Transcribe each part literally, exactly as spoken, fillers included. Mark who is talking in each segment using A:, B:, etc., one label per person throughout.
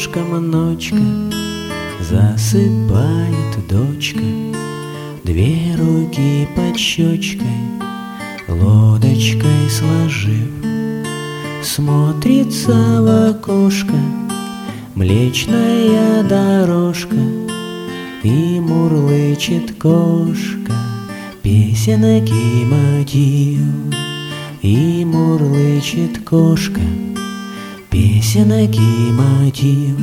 A: Рядышком ночка, засыпает дочка, две руки под щечкой, лодочкой сложив. Смотрится в окошко млечная дорожка, и мурлычет кошка песенки мотив. И мурлычет кошка песенки мотив.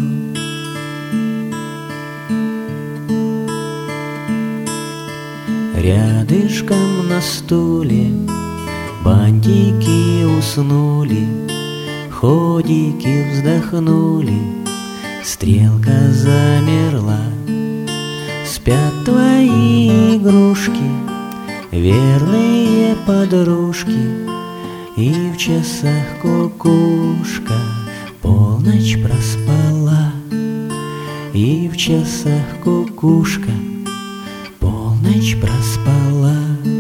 A: Рядышком на стуле бантики уснули, ходики вздохнули, стрелка замерла. Спят твои игрушки, верные подружки, и в часах кукушка полночь проспала. И в часах кукушка полночь проспала.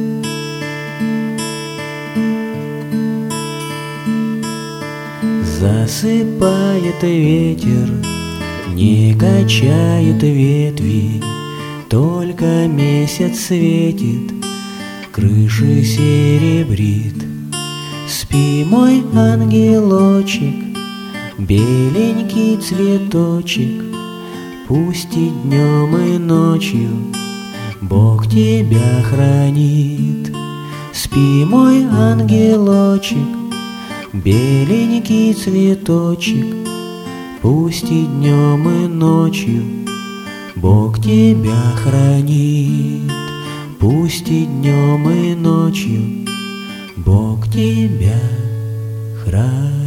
A: Засыпает ветер, не качает ветви, только месяц светит, крыши серебрит. Спи, мой ангелочек, беленький цветочек, пусть и днем, и ночью Бог тебя хранит. Спи, мой ангелочек, беленький цветочек, пусть и днем, и ночью Бог тебя хранит. Пусть и днем, и ночью Бог тебя хранит.